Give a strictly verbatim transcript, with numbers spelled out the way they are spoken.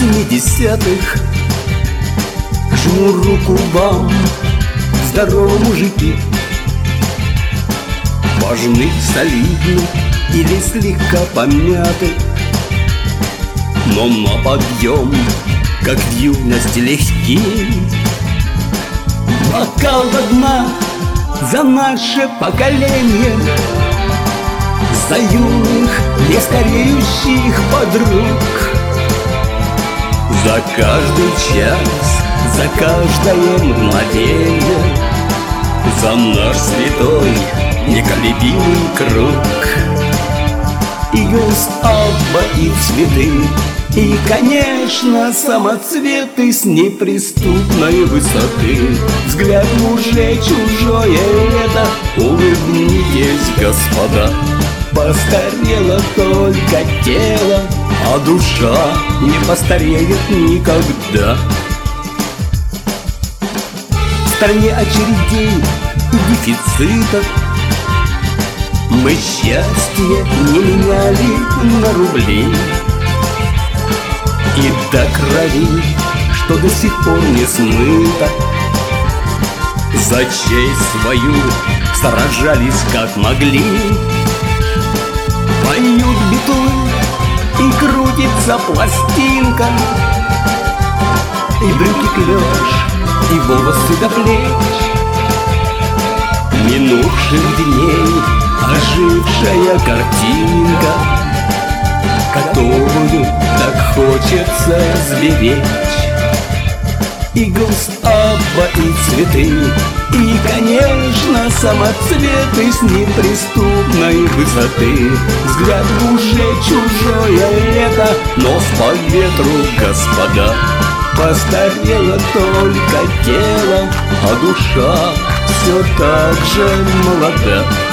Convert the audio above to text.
семидесятых. Жму руку вам, здорово, мужики. Важны, солидны или слегка помяты, но на подъем, как в юности, легки. Бокал до дна за наше поколение, за юных, не стареющих подруг, за каждый час, за каждое мгновение, за наш святой неколебимый круг. Иглс, Абба и цветы, и, конечно, самоцветы с неприступной высоты. Взгляд уже чужое лето, улыбнитесь, господа. Постарело только тело, а душа не постареет никогда. В стране очередей и дефицитов мы счастье не меняли на рубли. И до крови, что до сих пор не смыто, за честь свою сражались как могли. Поют битлы и крутится пластинка, и брюки клеш, и волосы до плеч минувших дней ожившая картинка, которую так хочется сберечь. Иглс, Абба и цветы, и, конечно, самоцветы с неприступной высоты. Взгляд уже чужое лето, нос по ветру, господа. Постарело только тело, а душа все так же молода.